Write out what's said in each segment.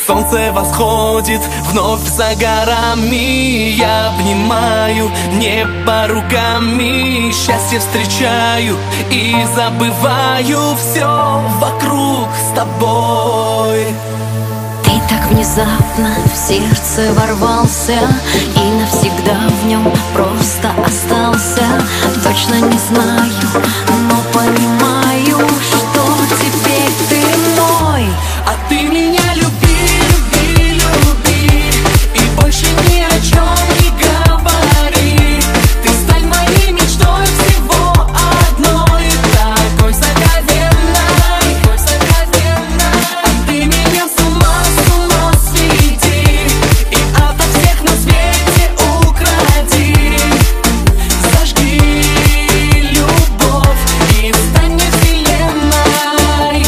Солнце восходит вновь за горами. Я обнимаю небо руками, счастье встречаю и забываю все вокруг с тобой. Ты так внезапно в сердце ворвался и навсегда в нем просто остался. Точно не знаю, но понимаю, что теперь ты мой. А ты меня люби, люби, люби, и больше ни о чем не говори. Ты стань моей мечтой всего одной, такой сокровенной, такой сокровенной. А ты меня с ума сведи и ото всех на свете укради. Зажги любовь и стань мне вселенной.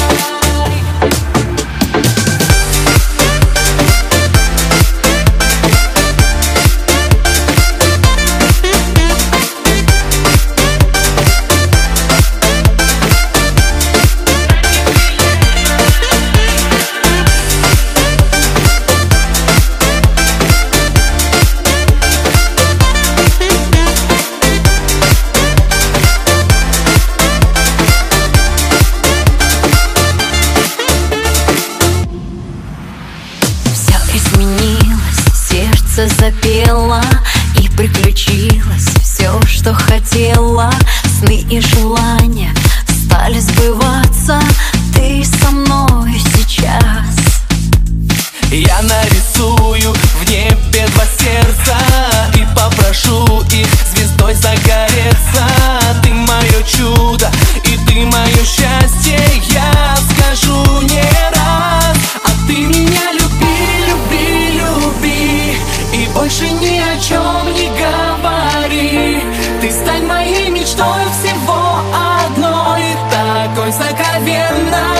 Все изменилось, сердце запело, и приключилось все, что хотела. Сны и желания стали сбываться. Ты со мной сейчас. Я нарисую в небе два сердца и попрошу их звездой загореться. Ты мое чудо и ты мое счастье, я скажу не раз. А ты меня люби, люби, люби, и больше ни о чем не говори. Ты стань моей мечтой всего одной, такой сокровенной.